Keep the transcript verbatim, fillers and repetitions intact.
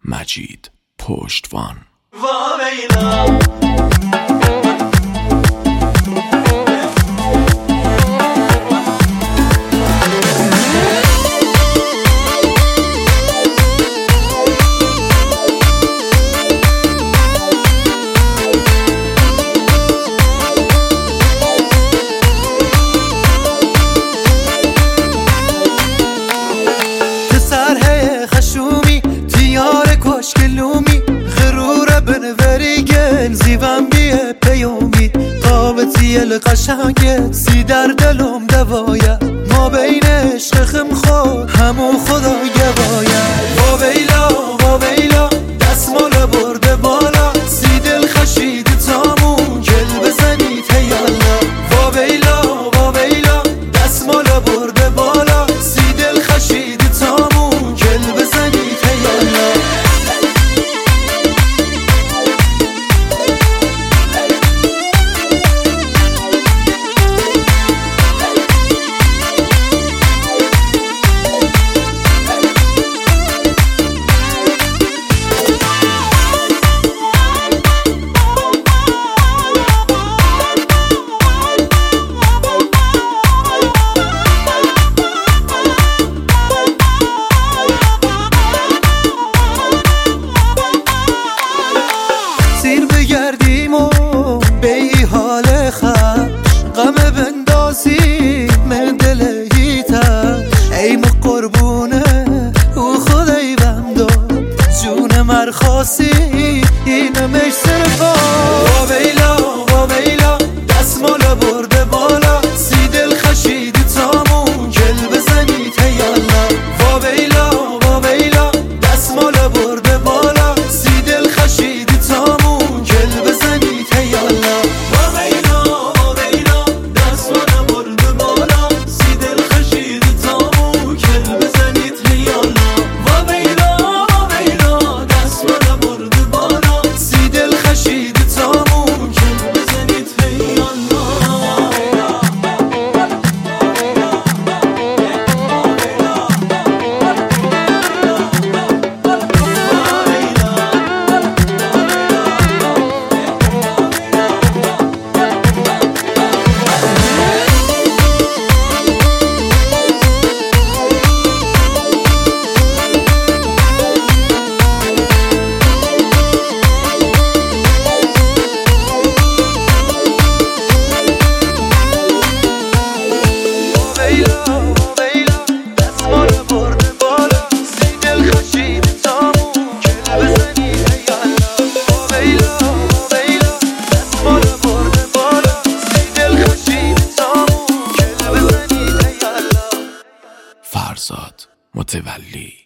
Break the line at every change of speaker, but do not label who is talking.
مجید پشتوان.
کلومی غرور بنوریگن زیبم بیه پیومی قابطی القشنگه سی در دلم دوایا ما بین عشق خم خود همو خدا گوایا با بیلا با بیلا دستمال برده بالا سی دل خشید تامون گل بزنید هیالا با بیلا با بیلا دستمال برده بالا سی دل خشید تامون گل بزنید هیالا بگردیم و به ای حال خش غم بندازی من دل هیتش ای مو قربونه او خدای بم داد جون مرخاصی اینمش صرفا با بیلا با بیلا دستمال برده بالا سی دل خشید تامون گل بزنید هیالا با بیلا با بیلا دستمال برده بالا سی دل خشید تامون
فرزاد متولی.